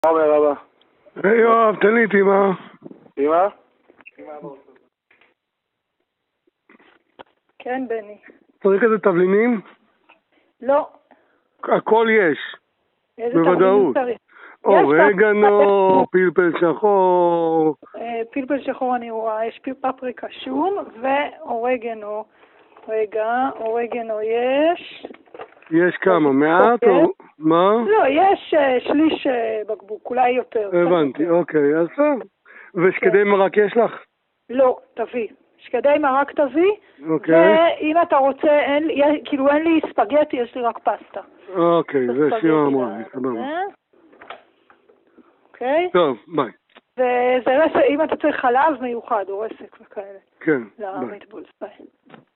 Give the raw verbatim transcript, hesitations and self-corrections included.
מה אומר אבא? היי יואב, תן לי את אמא. אמא? כן, בני. צריך איזה תבלינים? לא. הכל יש. איזה בוודאות. תבלינים צריך? אורגנו, פלפל שחור. אה, פלפל שחור אני רואה, יש פפריקה שום ואורגנו. רגע, אורגנו יש. יש כמה? מעט או... מה? לא, יש אה, שליש אה, בקבוק, אולי יותר. הבנתי, אוקיי, אז טוב. ושקדי מרק יש לך? לא, תביא. שקדי מרק תביא. אוקיי. ואם אתה רוצה, אין, לי- כאילו אין לי ספגטי, יש לי רק פסטה. אוקיי, זה שירה אמרה לי, סבבה. אוקיי? טוב, ביי. וזה רסק, אם אתה צריך חלב מיוחד או רסק וכאלה. כן, ביי. למטבולס, ביי.